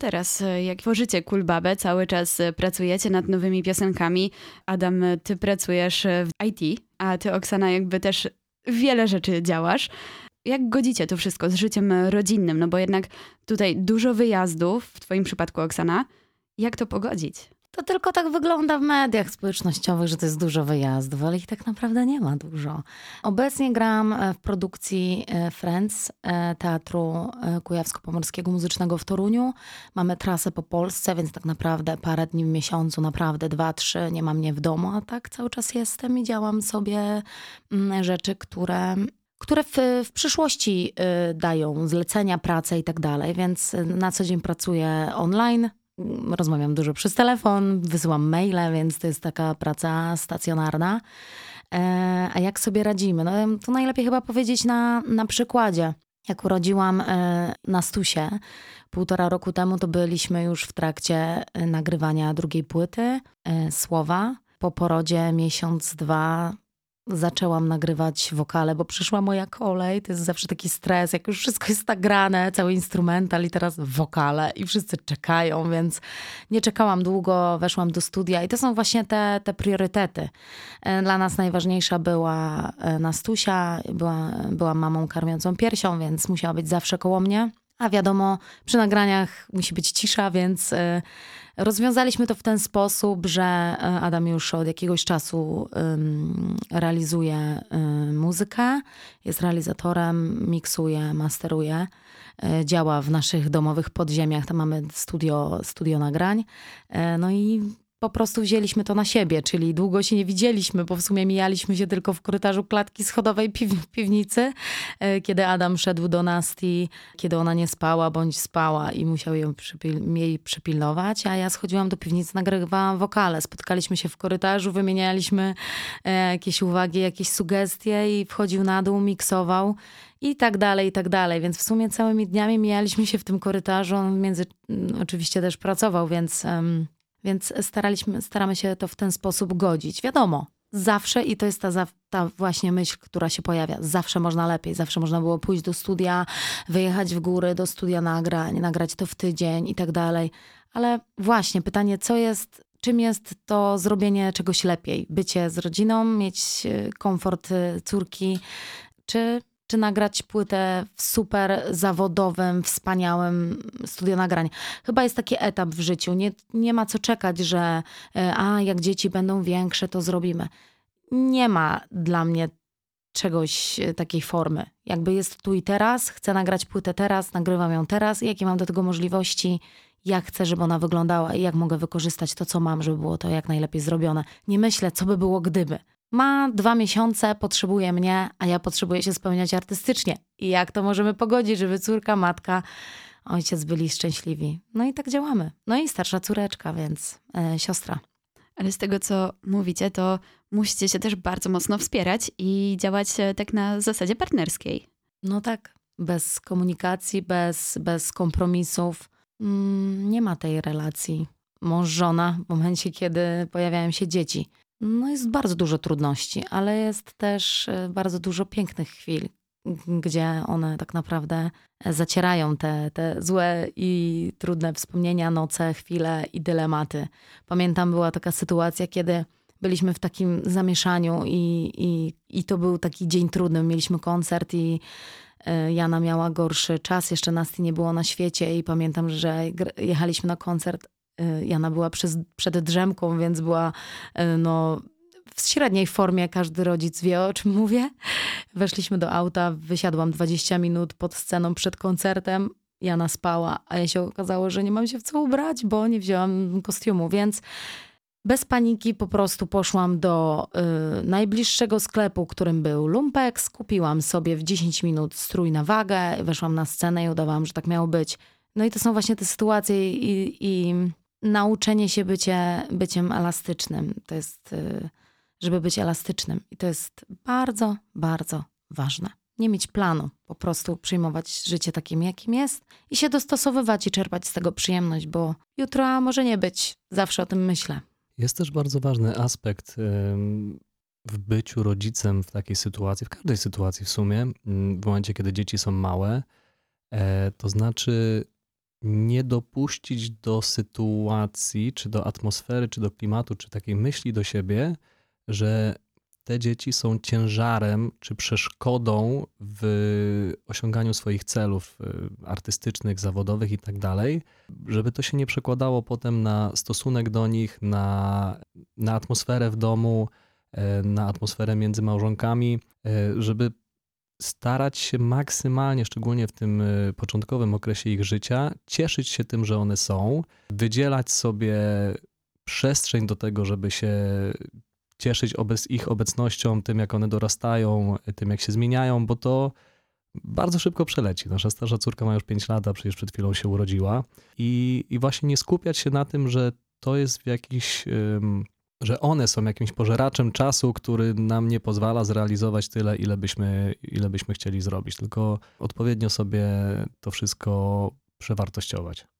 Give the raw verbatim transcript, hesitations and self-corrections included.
teraz, e, jak tworzycie Kulbabę, cały czas e, pracujecie nad nowymi piosenkami. Adam, e, ty pracujesz e, w I T, a ty, Oksana, jakby też wiele rzeczy działasz. Jak godzicie to wszystko z życiem e, rodzinnym? No bo jednak tutaj dużo wyjazdów, w twoim przypadku, Oksana. Jak to pogodzić? To tylko tak wygląda w mediach społecznościowych, że to jest dużo wyjazdów, ale ich tak naprawdę nie ma dużo. Obecnie gram w produkcji Friends, Teatru Kujawsko-Pomorskiego Muzycznego w Toruniu. Mamy trasę po Polsce, więc tak naprawdę parę dni w miesiącu, naprawdę dwa, trzy, nie ma mnie w domu, a tak cały czas jestem i działam sobie rzeczy, które... które w, w przyszłości dają zlecenia, pracę i tak dalej, więc na co dzień pracuję online. Rozmawiam dużo przez telefon, wysyłam maile, więc to jest taka praca stacjonarna. E, a jak sobie radzimy? No, to najlepiej chyba powiedzieć na, na przykładzie. Jak urodziłam e, Nastusię półtora roku temu, to byliśmy już w trakcie nagrywania drugiej płyty, e, Słowa. Po porodzie miesiąc, dwa zaczęłam nagrywać wokale, bo przyszła moja kolej. To jest zawsze taki stres, jak już wszystko jest nagrane, cały instrumental i teraz wokale i wszyscy czekają, więc nie czekałam długo, weszłam do studia i to są właśnie te, te priorytety. Dla nas najważniejsza była Nastusia, była, była mamą karmiącą piersią, więc musiała być zawsze koło mnie. A wiadomo, przy nagraniach musi być cisza, więc rozwiązaliśmy to w ten sposób, że Adam już od jakiegoś czasu um, realizuje um, muzykę, jest realizatorem, miksuje, masteruje, um, działa w naszych domowych podziemiach, tam mamy studio, studio nagrań. Um, no i po prostu wzięliśmy to na siebie, czyli długo się nie widzieliśmy, bo w sumie mijaliśmy się tylko w korytarzu klatki schodowej piw- piwnicy, kiedy Adam szedł do Nasti, kiedy ona nie spała bądź spała i musiał ją przypil- jej przypilnować, a ja schodziłam do piwnicy, nagrywałam wokale. Spotkaliśmy się w korytarzu, wymienialiśmy jakieś uwagi, jakieś sugestie i wchodził na dół, miksował. I tak dalej, i tak dalej. Więc w sumie całymi dniami mijaliśmy się w tym korytarzu. On między oczywiście też pracował, więc... Um, Więc staraliśmy, staramy się to w ten sposób godzić. Wiadomo, zawsze, i to jest ta, ta właśnie myśl, która się pojawia, zawsze można lepiej, zawsze można było pójść do studia, wyjechać w góry, do studia nagrań, nagrać to w tydzień i tak dalej. Ale właśnie pytanie, co jest, czym jest to zrobienie czegoś lepiej? Bycie z rodziną, mieć komfort córki, czy... czy nagrać płytę w super zawodowym, wspaniałym studio nagrań. Chyba jest taki etap w życiu. Nie, nie ma co czekać, że a jak dzieci będą większe, to zrobimy. Nie ma dla mnie czegoś takiej formy. Jakby jest tu i teraz, chcę nagrać płytę teraz, nagrywam ją teraz. Jakie mam do tego możliwości? Jak chcę, żeby ona wyglądała i jak mogę wykorzystać to, co mam, żeby było to jak najlepiej zrobione. Nie myślę, co by było gdyby. Ma dwa miesiące, potrzebuje mnie, a ja potrzebuję się spełniać artystycznie. I jak to możemy pogodzić, żeby córka, matka, ojciec byli szczęśliwi? No i tak działamy. No i starsza córeczka, więc e, siostra. Ale z tego, co mówicie, to musicie się też bardzo mocno wspierać i działać tak na zasadzie partnerskiej. No tak, bez komunikacji, bez, bez kompromisów mm, nie ma tej relacji mąż-żona w momencie, kiedy pojawiają się dzieci. No jest bardzo dużo trudności, ale jest też bardzo dużo pięknych chwil, gdzie one tak naprawdę zacierają te, te złe i trudne wspomnienia, noce, chwile i dylematy. Pamiętam, była taka sytuacja, kiedy byliśmy w takim zamieszaniu i, i, i to był taki dzień trudny. Mieliśmy koncert i Jana miała gorszy czas, jeszcze Nasti nie było na świecie i pamiętam, że jechaliśmy na koncert. Jana była przez, przed drzemką, więc była no, w średniej formie. Każdy rodzic wie, o czym mówię. Weszliśmy do auta, wysiadłam dwadzieścia minut pod sceną przed koncertem. Jana spała, a ja się okazało, że nie mam się w co ubrać, bo nie wzięłam kostiumu, więc bez paniki po prostu poszłam do y, najbliższego sklepu, którym był Lumpex. Kupiłam sobie w dziesięć minut strój na wagę, weszłam na scenę i udawałam, że tak miało być. No i to są właśnie te sytuacje i, i nauczenie się bycie, byciem elastycznym. To jest, y, żeby być elastycznym. I to jest bardzo, bardzo ważne. Nie mieć planu, po prostu przyjmować życie takim, jakim jest i się dostosowywać i czerpać z tego przyjemność, bo jutro może nie być. Zawsze o tym myślę. Jest też bardzo ważny aspekt w byciu rodzicem w takiej sytuacji, w każdej sytuacji w sumie, w momencie, kiedy dzieci są małe, to znaczy nie dopuścić do sytuacji, czy do atmosfery, czy do klimatu, czy takiej myśli do siebie, że te dzieci są ciężarem czy przeszkodą w osiąganiu swoich celów artystycznych, zawodowych i tak dalej, żeby to się nie przekładało potem na stosunek do nich, na, na atmosferę w domu, na atmosferę między małżonkami, żeby starać się maksymalnie, szczególnie w tym początkowym okresie ich życia, cieszyć się tym, że one są, wydzielać sobie przestrzeń do tego, żeby się cieszyć obec, ich obecnością, tym jak one dorastają, tym jak się zmieniają, bo to bardzo szybko przeleci. Nasza starsza córka ma już pięć lat, a przecież przed chwilą się urodziła i, i właśnie nie skupiać się na tym, że to jest w jakiś... Um, że one są jakimś pożeraczem czasu, który nam nie pozwala zrealizować tyle, ile byśmy, ile byśmy chcieli zrobić, tylko odpowiednio sobie to wszystko przewartościować.